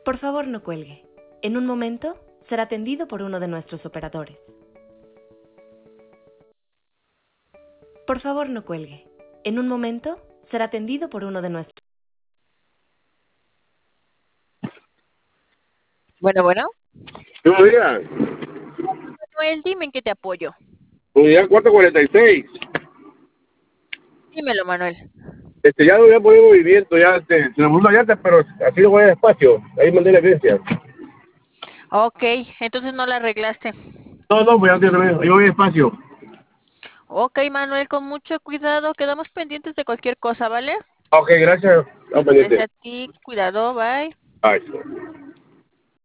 Por favor, no cuelgue. En un momento será atendido por uno de nuestros operadores. Por favor, no cuelgue. En un momento será atendido por uno de nuestros... Bueno. Buenos días. Manuel, dime en qué te apoyo. Unidad 446. Dímelo, Manuel. Ya no voy a poner movimiento, ya se me mudó la llanta, pero así lo voy despacio. Ahí mandé la evidencia. Ok, entonces no la arreglaste. No, pues ya ahí voy despacio. Ok, Manuel, con mucho cuidado. Quedamos pendientes de cualquier cosa, ¿vale? Ok, gracias. Estamos Gracias pendientes. a ti. Cuidado, bye. Bye.